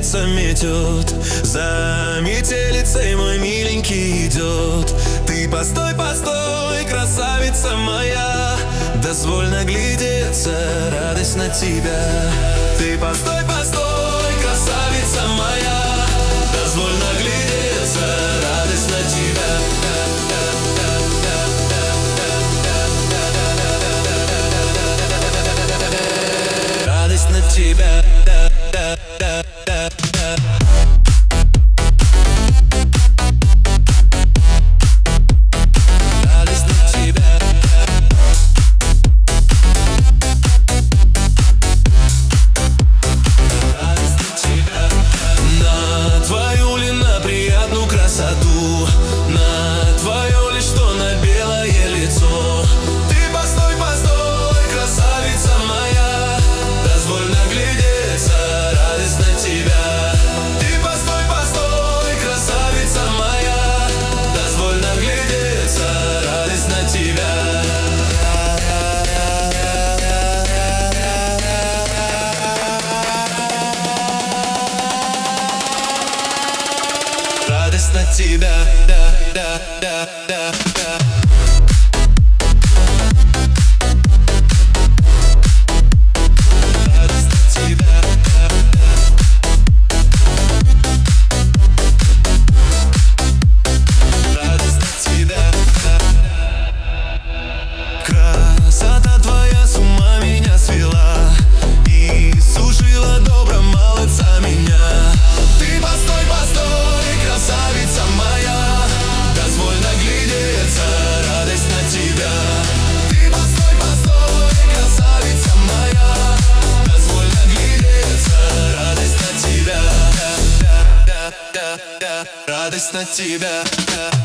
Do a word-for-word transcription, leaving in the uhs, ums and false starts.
птица метет, за метелицей мой миленький идет. Ты постой, постой, красавица моя, дозволь наглядеться, радость на тебя. Ты постой, постой, красавица моя, дозволь наглядеться, радость на тебя. Радость на тебя. На твое лишь что на белое лицо. Ты постой, постой, красавица моя, дозволь наглядеться, радость на тебя. Ты постой, постой, красавица моя, дозволь наглядеться, радость на тебя. Радость на тебя, да, да, да, да, да. Радость на тебя, да, да. Радость на тебя, да. Красота твоя с ума меня свела и сушила добром молодца меня. Ты постой, постой, красавица моя, дозволь наглядеться, радость на тебя. Ты постой, постой, красавица моя, дозволь наглядеться, радость на тебя. Да, да, да, да, радость на тебя.